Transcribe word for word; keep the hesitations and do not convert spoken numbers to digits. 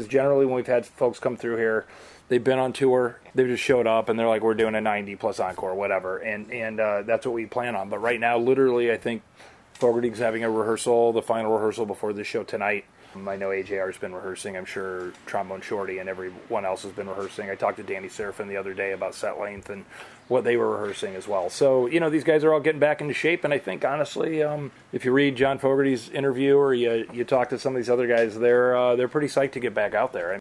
because generally when we've had folks come through here, they've been on tour, they've just showed up, and they're like, we're doing a ninety plus encore, whatever, and and uh, that's what we plan on. But right now, literally, I think Fogerty's having a rehearsal, the final rehearsal before the show tonight. I know A J R's been rehearsing. I'm sure Trombone Shorty and everyone else has been rehearsing. I talked to Danny Serafin the other day about set length and what they were rehearsing as well. So, you know, these guys are all getting back into shape, and I think, honestly, um, if you read John Fogerty's interview or you you talk to some of these other guys, they're uh, they're pretty psyched to get back out there.